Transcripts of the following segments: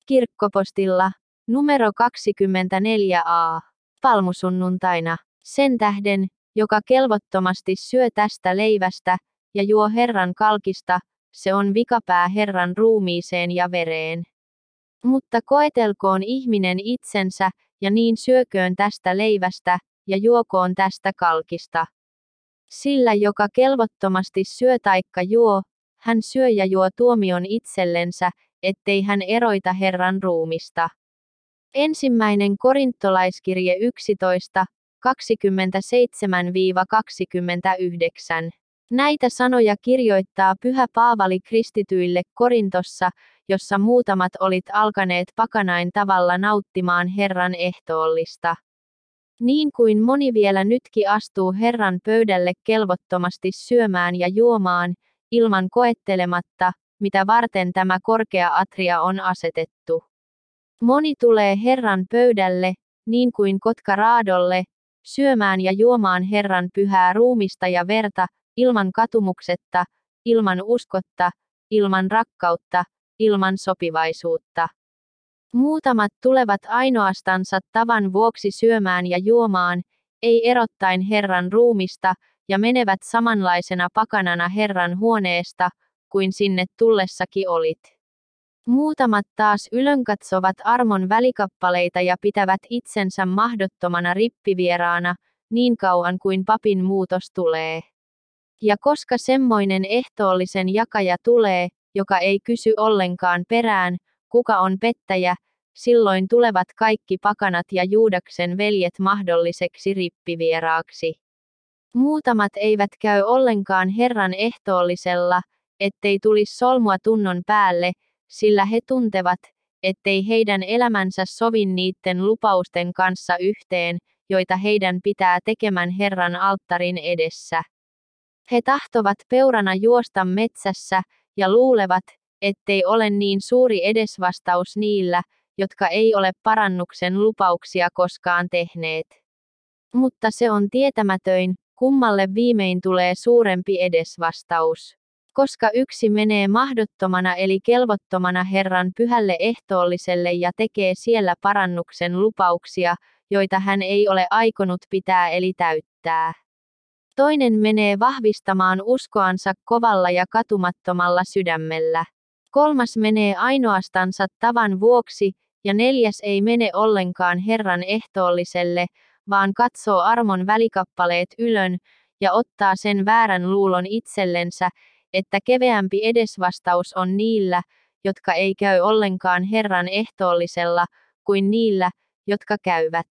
Kirkkopostilla, numero 24a. Palmusunnuntaina. Sen tähden, joka kelvottomasti syö tästä leivästä, ja juo Herran kalkista, se on vikapää Herran ruumiiseen ja vereen. Mutta koetelkoon ihminen itsensä, ja niin syököön tästä leivästä, ja juokoon tästä kalkista. Sillä joka kelvottomasti syö taikka juo, hän syö ja juo tuomion itsellensä, ettei hän eroita Herran ruumista. Ensimmäinen korintolaiskirje 11, 27-29. Näitä sanoja kirjoittaa Pyhä Paavali kristityille Korintossa, jossa muutamat olit alkaneet pakanain tavalla nauttimaan Herran ehtoollista. Niin kuin moni vielä nytkin astuu Herran pöydälle kelvottomasti syömään ja juomaan, ilman koettelematta, mitä varten tämä korkea atria on asetettu. Moni tulee Herran pöydälle, niin kuin kotka raadolle, syömään ja juomaan Herran pyhää ruumista ja verta, ilman katumuksetta, ilman uskotta, ilman rakkautta, ilman sopivaisuutta. Muutamat tulevat ainoastansa tavan vuoksi syömään ja juomaan, ei erottaen Herran ruumista, ja menevät samanlaisena pakanana Herran huoneesta, kuin sinne tullessakin olit. Muutamat taas ylönkatsovat armon välikappaleita ja pitävät itsensä mahdottomana rippivieraana, niin kauan kuin papin muutos tulee. Ja koska semmoinen ehtoollisen jakaja tulee, joka ei kysy ollenkaan perään, kuka on pettäjä, silloin tulevat kaikki pakanat ja Juudaksen veljet mahdolliseksi rippivieraaksi. Muutamat eivät käy ollenkaan Herran ehtoollisella, ettei tulisi solmua tunnon päälle, sillä he tuntevat, ettei heidän elämänsä sovi niiden lupausten kanssa yhteen, joita heidän pitää tekemän Herran alttarin edessä. He tahtovat peurana juosta metsässä, ja luulevat, ettei ole niin suuri edesvastaus niillä, jotka ei ole parannuksen lupauksia koskaan tehneet. Mutta se on tietämätöin, kummalle viimein tulee suurempi edesvastaus. Koska yksi menee mahdottomana eli kelvottomana Herran pyhälle ehtoolliselle ja tekee siellä parannuksen lupauksia, joita hän ei ole aikonut pitää eli täyttää. Toinen menee vahvistamaan uskoansa kovalla ja katumattomalla sydämellä. Kolmas menee ainoastansa tavan vuoksi, ja neljäs ei mene ollenkaan Herran ehtoolliselle, vaan katsoo armon välikappaleet ylön, ja ottaa sen väärän luulon itsellensä, että keveämpi edesvastaus on niillä, jotka ei käy ollenkaan Herran ehtoollisella, kuin niillä, jotka käyvät.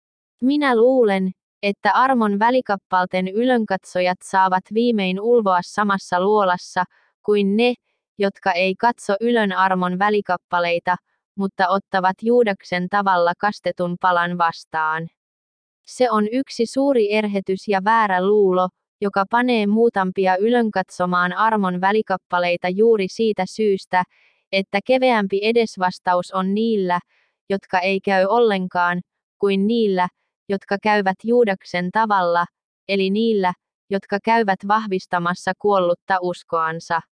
Minä luulen, että armon välikappalten ylönkatsojat saavat viimein ulvoa samassa luolassa, kuin ne, jotka ei katso ylön armon välikappaleita, mutta ottavat Juudaksen tavalla kastetun palan vastaan. Se on yksi suuri erhetys ja väärä luulo, joka panee muutampia ylönkatsomaan armon välikappaleita juuri siitä syystä, että keveämpi edesvastaus on niillä, jotka ei käy ollenkaan, kuin niillä, jotka käyvät Juudaksen tavalla, eli niillä, jotka käyvät vahvistamassa kuollutta uskoansa.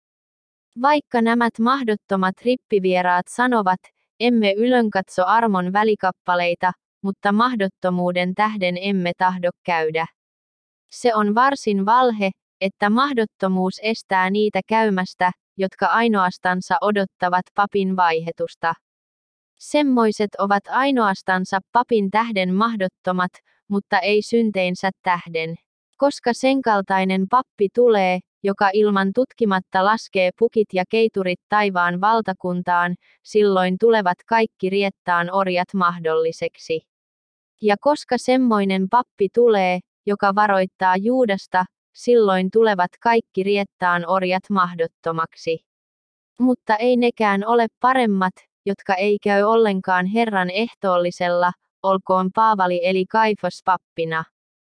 Vaikka nämä mahdottomat rippivieraat sanovat, emme ylönkatso armon välikappaleita, mutta mahdottomuuden tähden emme tahdo käydä. Se on varsin valhe, että mahdottomuus estää niitä käymästä, jotka ainoastansa odottavat papin vaihetusta. Semmoiset ovat ainoastansa papin tähden mahdottomat, mutta ei synteinsä tähden. Koska senkaltainen pappi tulee, joka ilman tutkimatta laskee pukit ja keiturit taivaan valtakuntaan, silloin tulevat kaikki riettaan orjat mahdolliseksi. Ja koska semmoinen pappi tulee, joka varoittaa Juudasta, silloin tulevat kaikki riettaan orjat mahdottomaksi. Mutta ei nekään ole paremmat, jotka ei käy ollenkaan Herran ehtoollisella, olkoon Paavali eli Kaifos pappina.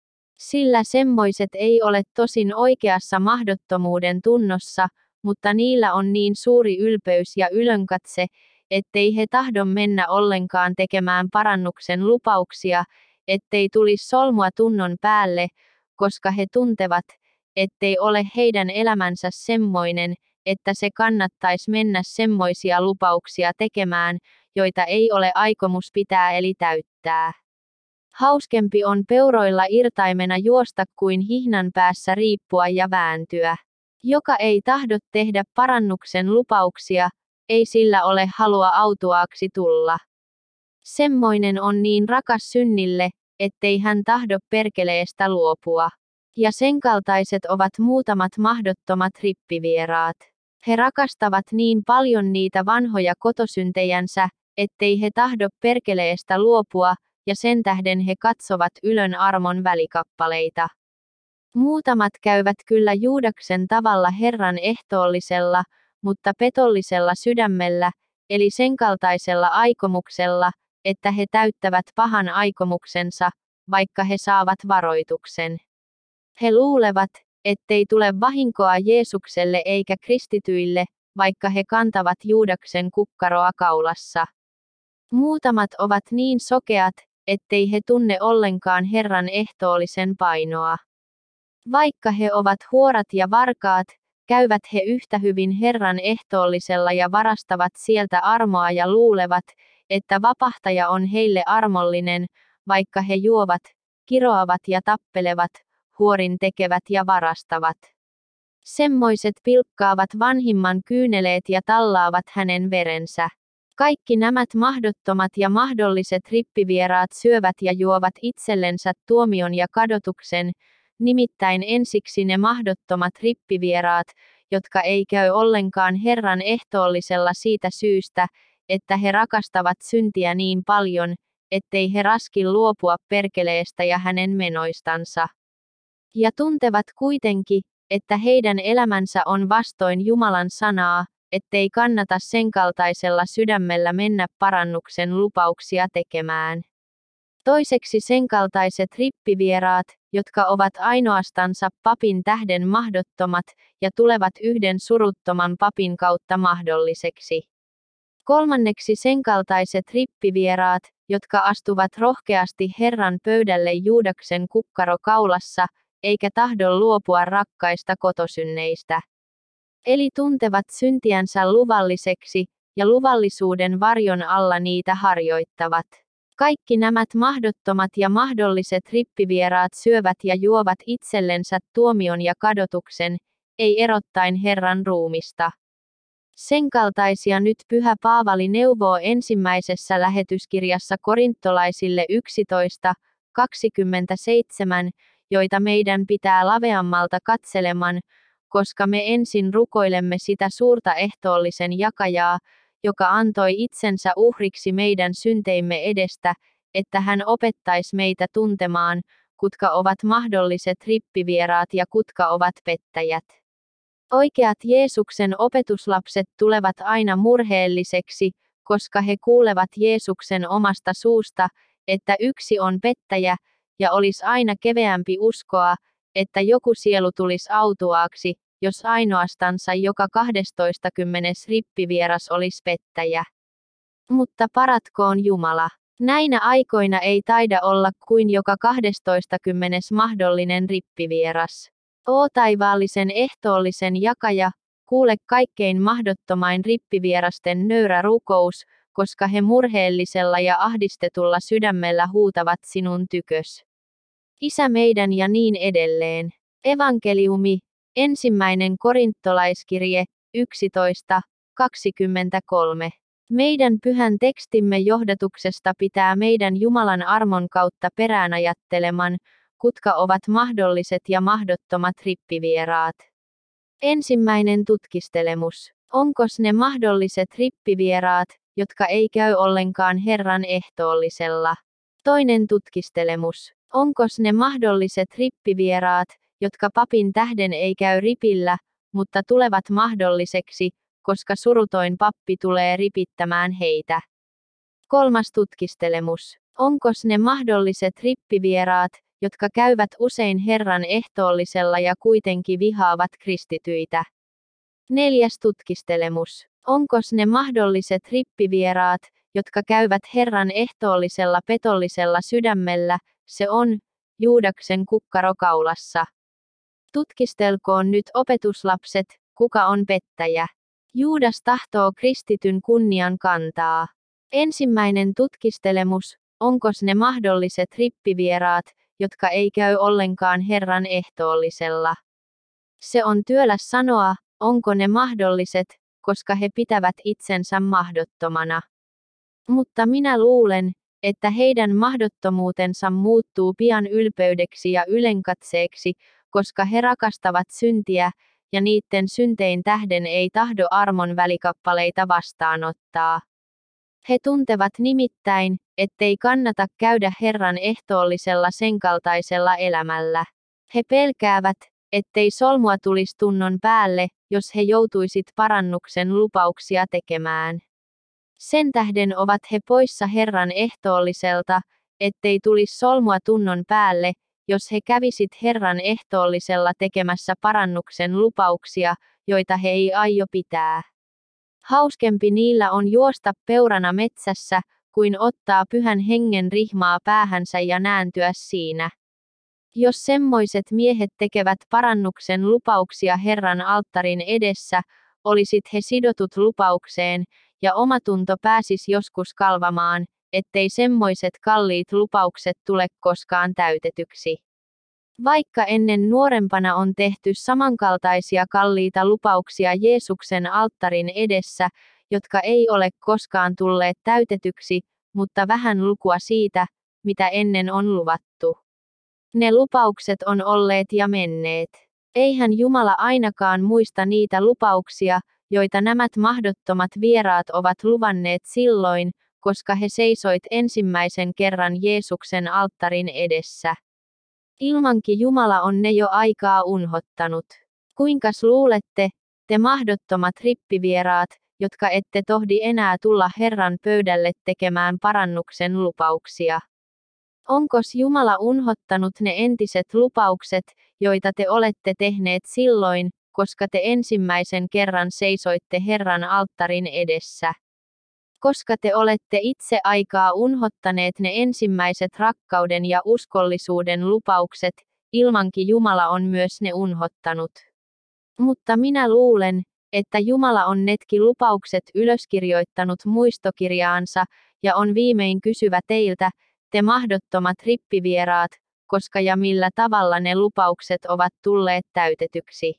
Sillä semmoiset ei ole tosin oikeassa mahdottomuuden tunnossa, mutta niillä on niin suuri ylpeys ja ylönkatse, ettei he tahdo mennä ollenkaan tekemään parannuksen lupauksia, ettei tulisi solmua tunnon päälle, koska he tuntevat, ettei ole heidän elämänsä semmoinen, että se kannattaisi mennä semmoisia lupauksia tekemään, joita ei ole aikomus pitää eli täyttää. Hauskempi on peuroilla irtaimena juosta kuin hihnan päässä riippua ja vääntyä. Joka ei tahdo tehdä parannuksen lupauksia, ei sillä ole halua autuaaksi tulla. Semmoinen on niin rakas synnille, ettei hän tahdo perkeleestä luopua. Ja sen kaltaiset ovat muutamat mahdottomat rippivieraat. He rakastavat niin paljon niitä vanhoja kotosyntejänsä, ettei he tahdo perkeleestä luopua, ja sen tähden he katsovat ylön armon välikappaleita. Muutamat käyvät kyllä Juudaksen tavalla Herran ehtoollisella, mutta petollisella sydämellä, eli sen kaltaisella aikomuksella, että he täyttävät pahan aikomuksensa, vaikka he saavat varoituksen. He luulevat, ettei tule vahinkoa Jeesukselle eikä kristityille, vaikka he kantavat Juudaksen kukkaroa kaulassa. Muutamat ovat niin sokeat, ettei he tunne ollenkaan Herran ehtoollisen painoa. Vaikka he ovat huorat ja varkaat, käyvät he yhtä hyvin Herran ehtoollisella ja varastavat sieltä armoa ja luulevat, että vapahtaja on heille armollinen, vaikka he juovat, kiroavat ja tappelevat, huorin tekevät ja varastavat. Semmoiset pilkkaavat vanhimman kyyneleet ja tallaavat hänen verensä. Kaikki nämä mahdottomat ja mahdolliset rippivieraat syövät ja juovat itsellensä tuomion ja kadotuksen, nimittäin ensiksi ne mahdottomat rippivieraat, jotka ei käy ollenkaan Herran ehtoollisella siitä syystä, että he rakastavat syntiä niin paljon, ettei he raski luopua perkeleestä ja hänen menoistansa. Ja tuntevat kuitenkin, että heidän elämänsä on vastoin Jumalan sanaa, ettei kannata sen kaltaisella sydämellä mennä parannuksen lupauksia tekemään. Toiseksi sen kaltaiset rippivieraat, jotka ovat ainoastansa papin tähden mahdottomat, ja tulevat yhden suruttoman papin kautta mahdolliseksi. Kolmanneksi sen kaltaiset rippivieraat, jotka astuvat rohkeasti Herran pöydälle Juudaksen kukkaro kaulassa, eikä tahdo luopua rakkaista kotosynneistä. Eli tuntevat syntiänsä luvalliseksi, ja luvallisuuden varjon alla niitä harjoittavat. Kaikki nämä mahdottomat ja mahdolliset rippivieraat syövät ja juovat itsellensä tuomion ja kadotuksen, ei erottaen Herran ruumista. Sen kaltaisia nyt Pyhä Paavali neuvoo ensimmäisessä lähetyskirjassa korintolaisille 11:27, joita meidän pitää laveammalta katseleman, koska me ensin rukoilemme sitä suurta ehtoollisen jakajaa, joka antoi itsensä uhriksi meidän synteimme edestä, että hän opettaisi meitä tuntemaan, kutka ovat mahdolliset rippivieraat ja kutka ovat pettäjät. Oikeat Jeesuksen opetuslapset tulevat aina murheelliseksi, koska he kuulevat Jeesuksen omasta suusta, että yksi on pettäjä, ja olisi aina keveämpi uskoa, että joku sielu tulisi autuaaksi, jos ainoastansa joka 12. rippivieras olisi pettäjä. Mutta paratkoon Jumala. Näinä aikoina ei taida olla kuin joka 12. mahdollinen rippivieras. O taivaallisen ehtoollisen jakaja, kuule kaikkein mahdottomain rippivierasten nöyrä rukous, koska he murheellisella ja ahdistetulla sydämellä huutavat sinun tykös. Isä meidän ja niin edelleen. Evankeliumi, 1. korintolaiskirje, 11:23. Meidän pyhän tekstimme johdatuksesta pitää meidän Jumalan armon kautta perään ajatteleman, kutka ovat mahdolliset ja mahdottomat rippivieraat. Ensimmäinen tutkistelemus. Onkos ne mahdolliset rippivieraat, jotka ei käy ollenkaan Herran ehtoollisella? Toinen tutkistelemus. Onkos ne mahdolliset rippivieraat, jotka papin tähden ei käy ripillä, mutta tulevat mahdolliseksi, koska surutoin pappi tulee ripittämään heitä? Kolmas tutkistelemus. Onkos ne mahdolliset rippivieraat, jotka käyvät usein Herran ehtoollisella ja kuitenkin vihaavat kristityitä? Neljäs tutkistelemus. Onkos ne mahdolliset rippivieraat, jotka käyvät Herran ehtoollisella petollisella sydämellä, se on, Juudaksen kukkaro kaulassa? Tutkistelkoon nyt opetuslapset, kuka on pettäjä. Juudas tahtoo kristityn kunnian kantaa. Ensimmäinen tutkistelemus, onkos ne mahdolliset rippivieraat, jotka ei käy ollenkaan Herran ehtoollisella. Se on työläs sanoa, onko ne mahdolliset, koska he pitävät itsensä mahdottomana. Mutta minä luulen, että heidän mahdottomuutensa muuttuu pian ylpeydeksi ja ylenkatseeksi, koska he rakastavat syntiä, ja niiden syntein tähden ei tahdo armon välikappaleita vastaanottaa. He tuntevat nimittäin, ettei kannata käydä Herran ehtoollisella sen kaltaisella elämällä. He pelkäävät, ettei solmua tulisi tunnon päälle, jos he joutuisit parannuksen lupauksia tekemään. Sen tähden ovat he poissa Herran ehtoolliselta, ettei tulisi solmua tunnon päälle, jos he kävisit Herran ehtoollisella tekemässä parannuksen lupauksia, joita he ei aio pitää. Hauskempi niillä on juosta peurana metsässä, kuin ottaa Pyhän Hengen rihmaa päähänsä ja nääntyä siinä. Jos semmoiset miehet tekevät parannuksen lupauksia Herran alttarin edessä, olisit he sidotut lupaukseen, ja omatunto pääsis joskus kalvamaan, ettei semmoiset kalliit lupaukset tule koskaan täytetyksi. Vaikka ennen nuorempana on tehty samankaltaisia kalliita lupauksia Jeesuksen alttarin edessä, jotka ei ole koskaan tulleet täytetyksi, mutta vähän lukua siitä, mitä ennen on luvattu. Ne lupaukset on olleet ja menneet. Eihän Jumala ainakaan muista niitä lupauksia, joita nämä mahdottomat vieraat ovat luvanneet silloin, koska he seisoit ensimmäisen kerran Jeesuksen alttarin edessä. Ilmankin Jumala on ne jo aikaa unhottanut. Kuinkas luulette, te mahdottomat rippivieraat, jotka ette tohdi enää tulla Herran pöydälle tekemään parannuksen lupauksia? Onkos Jumala unhottanut ne entiset lupaukset, joita te olette tehneet silloin, koska te ensimmäisen kerran seisoitte Herran alttarin edessä? Koska te olette itse aikaa unhottaneet ne ensimmäiset rakkauden ja uskollisuuden lupaukset, ilmankin Jumala on myös ne unhottanut. Mutta minä luulen, että Jumala on netkin lupaukset ylöskirjoittanut muistokirjaansa, ja on viimein kysyvä teiltä, te mahdottomat rippivieraat, koska ja millä tavalla ne lupaukset ovat tulleet täytetyksi.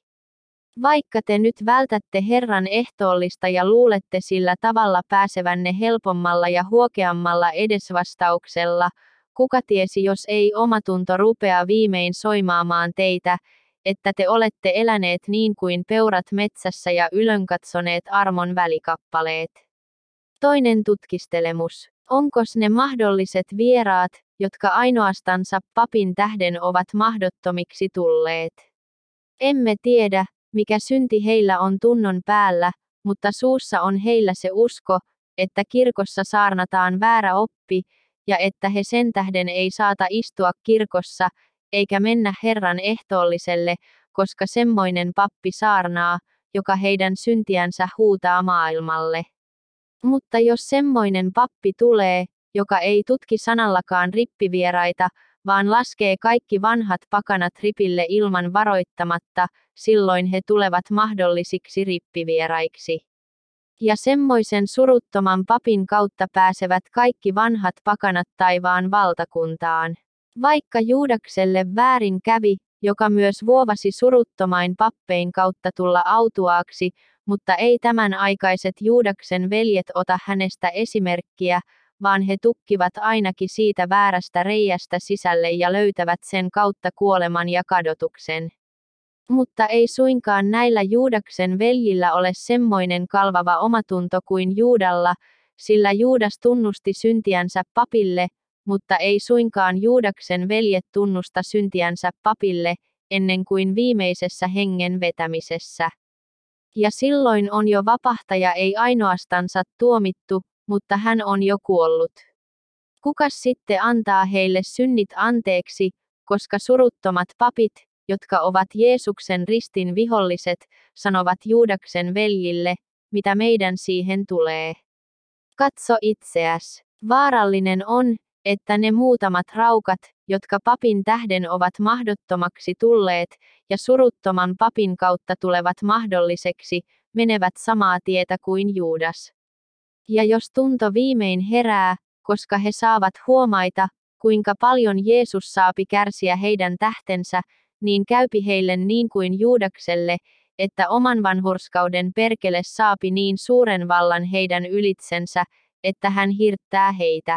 Vaikka te nyt vältätte Herran ehtoollista ja luulette sillä tavalla pääsevänne helpommalla ja huokeammalla edesvastauksella, kuka tiesi jos ei omatunto rupea viimein soimaamaan teitä, että te olette eläneet niin kuin peurat metsässä ja ylönkatsoneet armon välikappaleet. Toinen tutkistelemus. Onkos ne mahdolliset vieraat, jotka ainoastansa papin tähden ovat mahdottomiksi tulleet? Emme tiedä, mikä synti heillä on tunnon päällä, mutta suussa on heillä se usko, että kirkossa saarnataan väärä oppi, ja että he sen tähden ei saata istua kirkossa, eikä mennä Herran ehtoolliselle, koska semmoinen pappi saarnaa, joka heidän syntiänsä huutaa maailmalle. Mutta jos semmoinen pappi tulee, joka ei tutki sanallakaan rippivieraita, vaan laskee kaikki vanhat pakanat ripille ilman varoittamatta, silloin he tulevat mahdollisiksi rippivieraiksi. Ja semmoisen suruttoman papin kautta pääsevät kaikki vanhat pakanat taivaan valtakuntaan. Vaikka Juudakselle väärin kävi, joka myös vuovasi suruttomain pappein kautta tulla autuaaksi, mutta ei tämän aikaiset Juudaksen veljet ota hänestä esimerkkiä, vaan he tukkivat ainakin siitä väärästä reiästä sisälle ja löytävät sen kautta kuoleman ja kadotuksen. Mutta ei suinkaan näillä Juudaksen veljillä ole semmoinen kalvava omatunto kuin Juudalla, sillä Juudas tunnusti syntiänsä papille, mutta ei suinkaan Juudaksen veljet tunnusta syntiänsä papille, ennen kuin viimeisessä hengen vetämisessä. Ja silloin on jo vapahtaja ei ainoastansa tuomittu, mutta hän on jo kuollut. Kukas sitten antaa heille synnit anteeksi, koska suruttomat papit, jotka ovat Jeesuksen ristin viholliset, sanovat Juudaksen veljille, mitä meidän siihen tulee. Katso itseäs. Vaarallinen on, että ne muutamat raukat, jotka papin tähden ovat mahdottomaksi tulleet, ja suruttoman papin kautta tulevat mahdolliseksi, menevät samaa tietä kuin Juudas. Ja jos tunto viimein herää, koska he saavat huomaita, kuinka paljon Jeesus saapi kärsiä heidän tähtensä, niin käypi heille niin kuin Juudakselle, että oman vanhurskauden perkele saapi niin suuren vallan heidän ylitsensä, että hän hirttää heitä.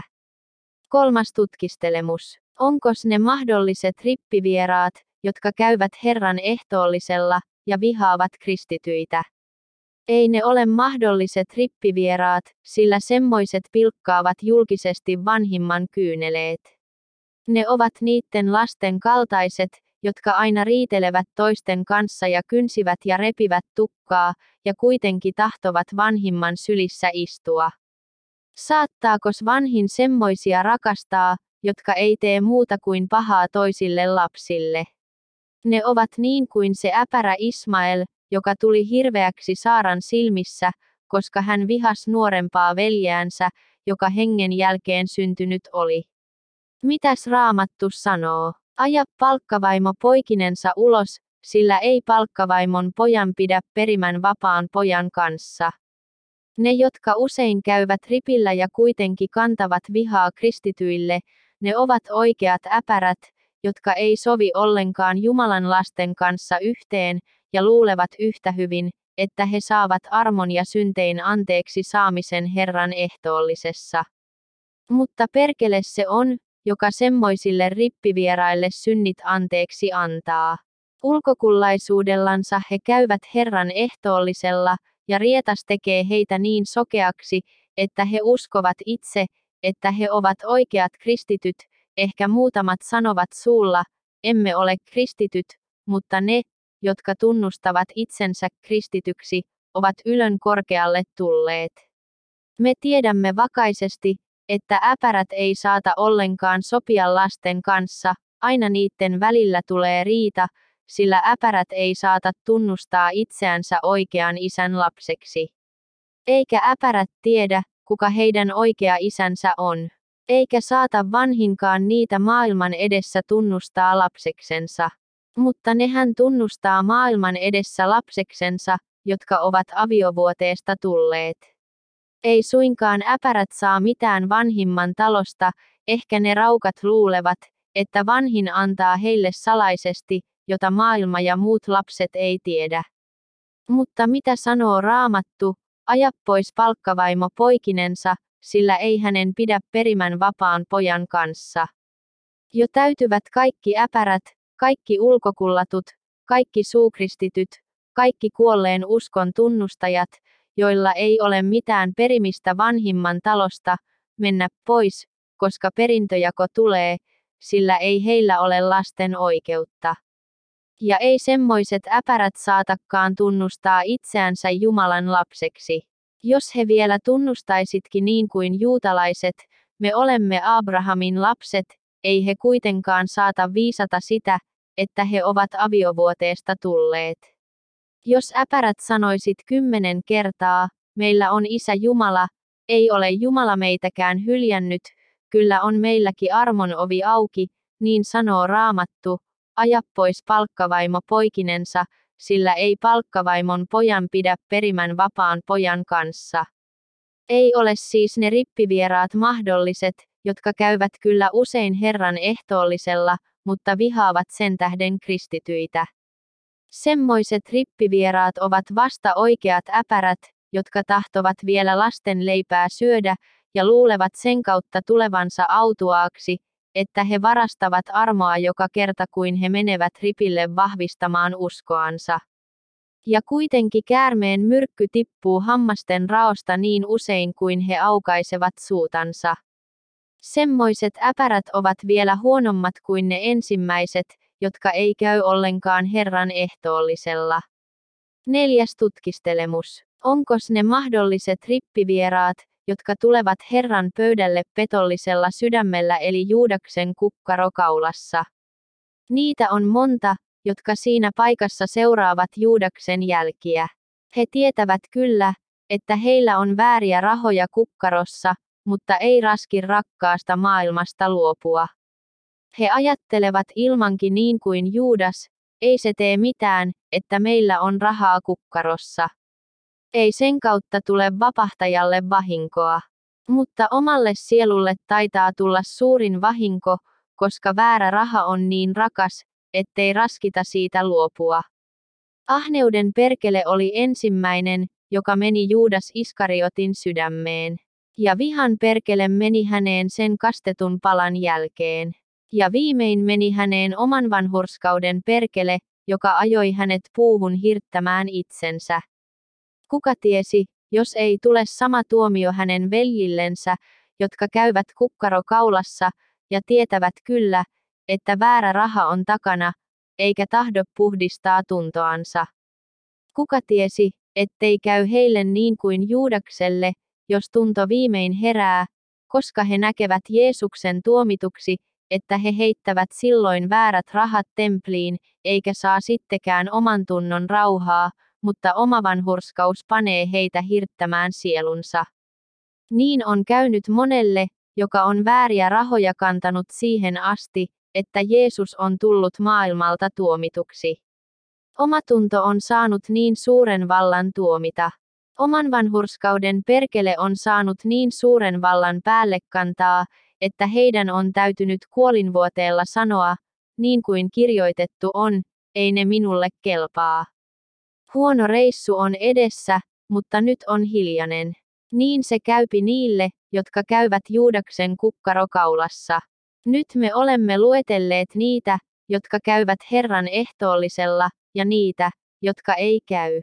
3. tutkistelemus. Onkos ne mahdolliset rippivieraat, jotka käyvät Herran ehtoollisella, ja vihaavat kristityitä? Ei ne ole mahdolliset rippivieraat, sillä semmoiset pilkkaavat julkisesti vanhimman kyyneleet. Ne ovat niitten lasten kaltaiset, jotka aina riitelevät toisten kanssa ja kynsivät ja repivät tukkaa, ja kuitenkin tahtovat vanhimman sylissä istua. Saattaakos vanhin semmoisia rakastaa, jotka ei tee muuta kuin pahaa toisille lapsille? Ne ovat niin kuin se äpärä Ismael, joka tuli hirveäksi Saaran silmissä, koska hän vihasi nuorempaa veljäänsä, joka hengen jälkeen syntynyt oli. Mitäs Raamattu sanoo? Aja palkkavaimo poikinensa ulos, sillä ei palkkavaimon pojan pidä perimän vapaan pojan kanssa. Ne, jotka usein käyvät ripillä ja kuitenkin kantavat vihaa kristityille, ne ovat oikeat äpärät, jotka ei sovi ollenkaan Jumalan lasten kanssa yhteen, ja luulevat yhtä hyvin, että he saavat armon ja syntein anteeksi saamisen Herran ehtoollisessa. Mutta perkele se on, joka semmoisille rippivieraille synnit anteeksi antaa. Ulkokullaisuudellansa he käyvät Herran ehtoollisella, ja rietas tekee heitä niin sokeaksi, että he uskovat itse, että he ovat oikeat kristityt, ehkä muutamat sanovat suulla, emme ole kristityt, mutta ne, jotka tunnustavat itsensä kristityksi, ovat ylön korkealle tulleet. Me tiedämme vakaisesti, että äpärät ei saata ollenkaan sopia lasten kanssa, aina niiden välillä tulee riita, sillä äpärät ei saata tunnustaa itseänsä oikean isän lapseksi. Eikä äpärät tiedä, kuka heidän oikea isänsä on. Eikä saata vanhinkaan niitä maailman edessä tunnustaa lapseksensa. Mutta nehän tunnustaa maailman edessä lapseksensa, jotka ovat aviovuoteesta tulleet. Ei suinkaan äpärät saa mitään vanhimman talosta, ehkä ne raukat luulevat, että vanhin antaa heille salaisesti, jota maailma ja muut lapset ei tiedä. Mutta mitä sanoo Raamattu? Aja pois palkkavaimo poikinensa, sillä ei hänen pidä perimän vapaan pojan kanssa. Jo täytyvät kaikki äpärät, kaikki ulkokullatut, kaikki suukristityt, kaikki kuolleen uskon tunnustajat, joilla ei ole mitään perimistä vanhimman talosta, mennä pois, koska perintöjako tulee, sillä ei heillä ole lasten oikeutta. Ja ei semmoiset äpärät saatakaan tunnustaa itseänsä Jumalan lapseksi. Jos he vielä tunnustaisitkin niin kuin juutalaiset, me olemme Abrahamin lapset, ei he kuitenkaan saata viisata sitä, että he ovat aviovuoteesta tulleet. Jos äpärät sanoisit 10 kertaa, meillä on Isä Jumala, ei ole Jumala meitäkään hyljännyt, kyllä on meilläkin armon ovi auki, niin sanoo Raamattu, aja pois palkkavaimo poikinensa, sillä ei palkkavaimon pojan pidä perimän vapaan pojan kanssa. Ei ole siis ne rippivieraat mahdolliset, jotka käyvät kyllä usein Herran ehtoollisella, mutta vihaavat sen tähden kristityitä. Semmoiset rippivieraat ovat vasta oikeat äpärät, jotka tahtovat vielä lasten leipää syödä, ja luulevat sen kautta tulevansa autuaaksi, että he varastavat armoa joka kerta kuin he menevät ripille vahvistamaan uskoansa. Ja kuitenkin käärmeen myrkky tippuu hammasten raosta niin usein kuin he aukaisevat suutansa. Semmoiset äpärät ovat vielä huonommat kuin ne ensimmäiset, jotka ei käy ollenkaan Herran ehtoollisella. 4. tutkistelemus. Onkos ne mahdolliset rippivieraat, jotka tulevat Herran pöydälle petollisella sydämellä eli Juudaksen kukkaro kaulassa? Niitä on monta, jotka siinä paikassa seuraavat Juudaksen jälkiä. He tietävät kyllä, että heillä on vääriä rahoja kukkarossa, mutta ei raskin rakkaasta maailmasta luopua. He ajattelevat ilmankin niin kuin Juudas, ei se tee mitään, että meillä on rahaa kukkarossa. Ei sen kautta tule vapahtajalle vahinkoa. Mutta omalle sielulle taitaa tulla suurin vahinko, koska väärä raha on niin rakas, ettei raskita siitä luopua. Ahneuden perkele oli ensimmäinen, joka meni Juudas Iskariotin sydämeen. Ja vihan perkele meni häneen sen kastetun palan jälkeen. Ja viimein meni häneen oman vanhurskauden perkele, joka ajoi hänet puuhun hirttämään itsensä. Kuka tiesi, jos ei tule sama tuomio hänen veljillensä, jotka käyvät kukkaro kaulassa, ja tietävät kyllä, että väärä raha on takana, eikä tahdo puhdistaa tuntoansa. Kuka tiesi, ettei käy heille niin kuin Juudakselle, jos tunto viimein herää, koska he näkevät Jeesuksen tuomituksi, että he heittävät silloin väärät rahat templiin, eikä saa sittenkään oman tunnon rauhaa, mutta oma vanhurskaus panee heitä hirttämään sielunsa. Niin on käynyt monelle, joka on vääriä rahoja kantanut siihen asti, että Jeesus on tullut maailmalta tuomituksi. Omatunto on saanut niin suuren vallan tuomita. Oman vanhurskauden perkele on saanut niin suuren vallan päälle kantaa, että heidän on täytynyt kuolinvuoteella sanoa, niin kuin kirjoitettu on, ei ne minulle kelpaa. Huono reissu on edessä, mutta nyt on hiljainen. Niin se käypi niille, jotka käyvät Juudaksen kukkarokaulassa. Nyt me olemme luetelleet niitä, jotka käyvät Herran ehtoollisella, ja niitä, jotka ei käy.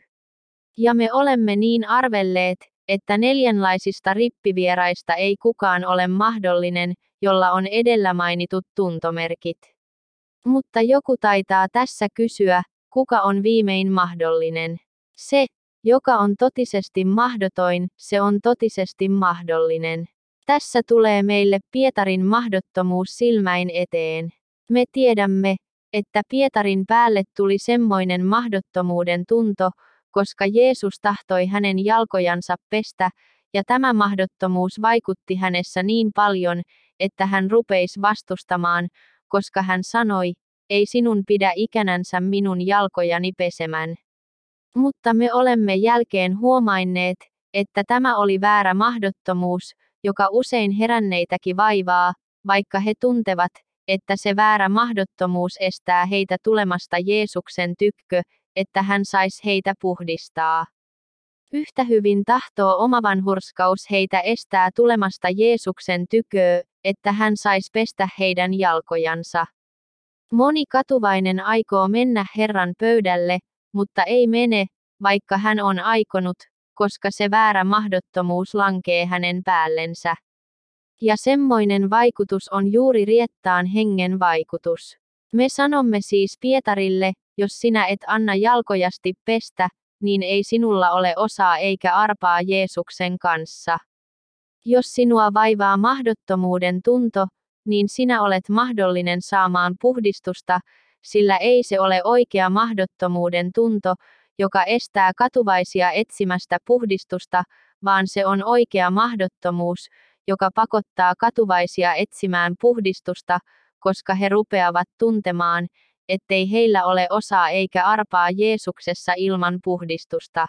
Ja me olemme niin arvelleet, että neljänlaisista rippivieraista ei kukaan ole mahdollinen, jolla on edellä mainitut tuntomerkit. Mutta joku taitaa tässä kysyä, kuka on viimein mahdollinen? Se, joka on totisesti mahdotoin, se on totisesti mahdollinen. Tässä tulee meille Pietarin mahdottomuus silmäin eteen. Me tiedämme, että Pietarin päälle tuli semmoinen mahdottomuuden tunto, koska Jeesus tahtoi hänen jalkojansa pestä, ja tämä mahdottomuus vaikutti hänessä niin paljon, että hän rupeisi vastustamaan, koska hän sanoi, ei sinun pidä ikänänsä minun jalkojani pesemän. Mutta me olemme jälkeen huomanneet, että tämä oli väärä mahdottomuus, joka usein heränneitäkin vaivaa, vaikka he tuntevat, että se väärä mahdottomuus estää heitä tulemasta Jeesuksen tykkö, että hän saisi heitä puhdistaa. Yhtä hyvin tahtoo oma vanhurskaus heitä estää tulemasta Jeesuksen tyköö, että hän saisi pestä heidän jalkojansa. Moni katuvainen aikoo mennä Herran pöydälle, mutta ei mene, vaikka hän on aikonut, koska se väärä mahdottomuus lankee hänen päällensä. Ja semmoinen vaikutus on juuri riettaan hengen vaikutus. Me sanomme siis Pietarille, jos sinä et anna jalkojasti pestä, niin ei sinulla ole osaa eikä arpaa Jeesuksen kanssa. Jos sinua vaivaa mahdottomuuden tunto, niin sinä olet mahdollinen saamaan puhdistusta, sillä ei se ole oikea mahdottomuuden tunto, joka estää katuvaisia etsimästä puhdistusta, vaan se on oikea mahdottomuus, joka pakottaa katuvaisia etsimään puhdistusta, koska he rupeavat tuntemaan, ettei heillä ole osaa eikä arpaa Jeesuksessa ilman puhdistusta.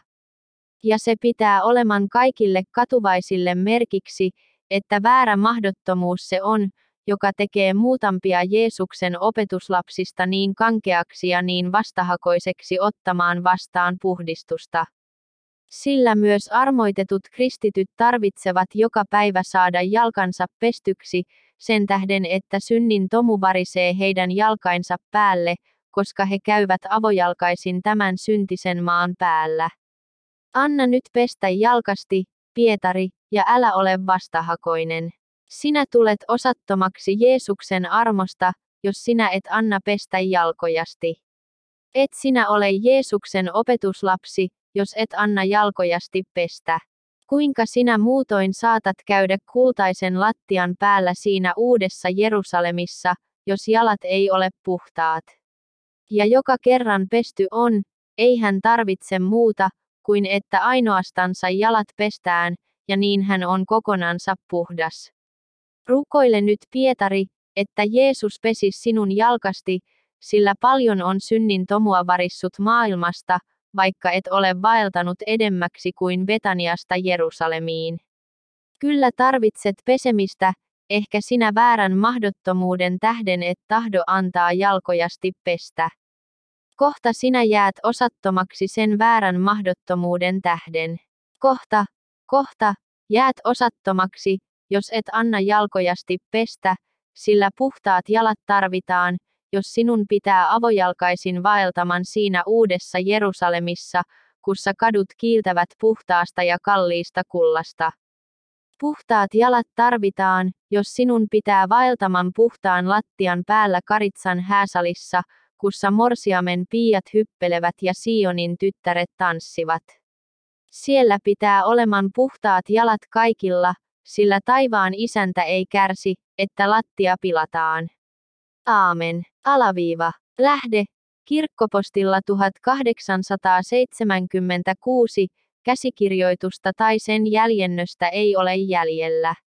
Ja se pitää oleman kaikille katuvaisille merkiksi, että väärä mahdottomuus se on, joka tekee muutampia Jeesuksen opetuslapsista niin kankeaksi ja niin vastahakoiseksi ottamaan vastaan puhdistusta. Sillä myös armoitetut kristityt tarvitsevat joka päivä saada jalkansa pestyksi, sen tähden että synnin tomu varisee heidän jalkainsa päälle, koska he käyvät avojalkaisin tämän syntisen maan päällä. Anna nyt pestä jalkasti, Pietari, ja älä ole vastahakoinen. Sinä tulet osattomaksi Jeesuksen armosta, jos sinä et anna pestä jalkojasti. Et sinä ole Jeesuksen opetuslapsi, jos et anna jalkojasti pestä. Kuinka sinä muutoin saatat käydä kultaisen lattian päällä siinä uudessa Jerusalemissa, jos jalat ei ole puhtaat? Ja joka kerran pesty on, ei hän tarvitse muuta, kuin että ainoastansa jalat pestään, ja niin hän on kokonansa puhdas. Rukoile nyt Pietari, että Jeesus pesi sinun jalkasti, sillä paljon on synnin tomua varissut maailmasta, vaikka et ole vaeltanut edemmäksi kuin Betaniasta Jerusalemiin. Kyllä tarvitset pesemistä, ehkä sinä väärän mahdottomuuden tähden et tahdo antaa jalkojasti pestä. Kohta sinä jäät osattomaksi sen väärän mahdottomuuden tähden. Kohta, jäät osattomaksi, jos et anna jalkojasti pestä, sillä puhtaat jalat tarvitaan, jos sinun pitää avojalkaisin vaeltaman siinä uudessa Jerusalemissa, kussa kadut kiiltävät puhtaasta ja kalliista kullasta. Puhtaat jalat tarvitaan, jos sinun pitää vaeltaman puhtaan lattian päällä Karitsan hääsalissa, kussa morsiamen piiat hyppelevät ja Sionin tyttäret tanssivat. Siellä pitää oleman puhtaat jalat kaikilla, sillä taivaan isäntä ei kärsi, että lattia pilataan. Aamen. Lähde. Kirkkopostilla 1876, käsikirjoitusta tai sen jäljennöstä ei ole jäljellä.